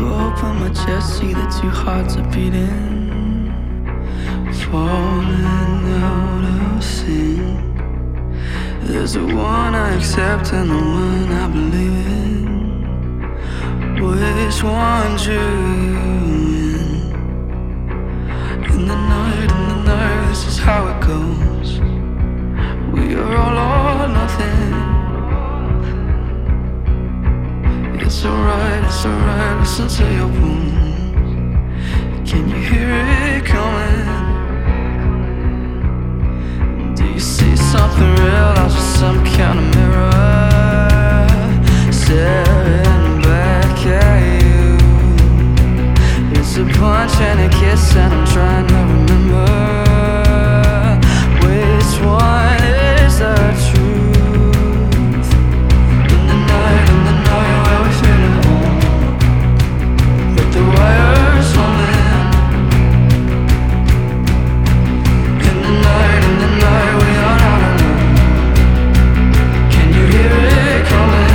open my chest, see the two hearts are beating, falling out of sync. There's the one I accept and the one I believe in. Which one drew you in the night, this is how it goes. We are all or nothing. It's alright, listen to your wounds. Can you hear it coming? Do you see something real out of some kind of mirror? Staring back at you. It's a punch and a kiss and I'm trying to remember which one is the truth. In the night where we feel at home, with the wires humming. In the night we are not alone. Can you hear it coming?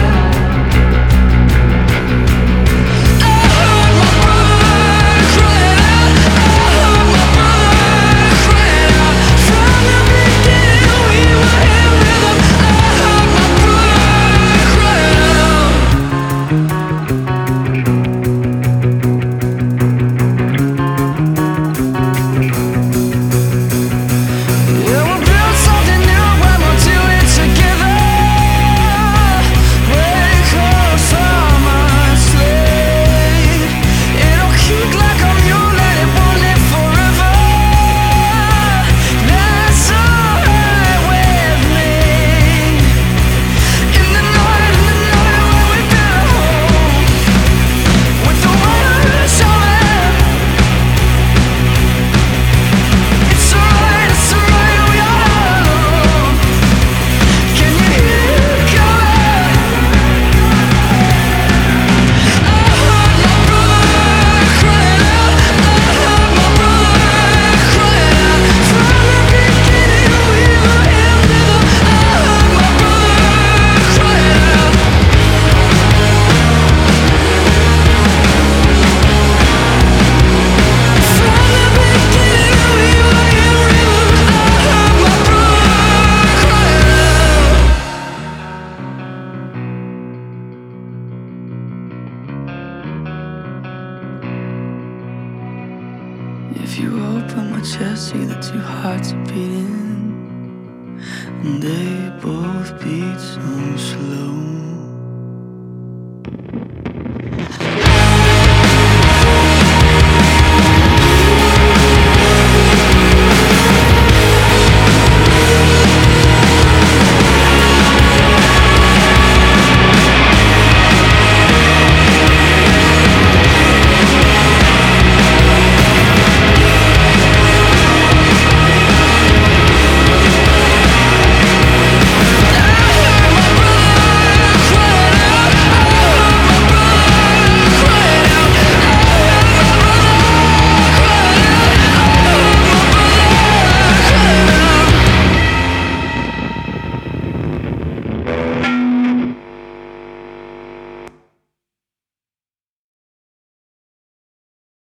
If you open my chest, see the two hearts are beating, and they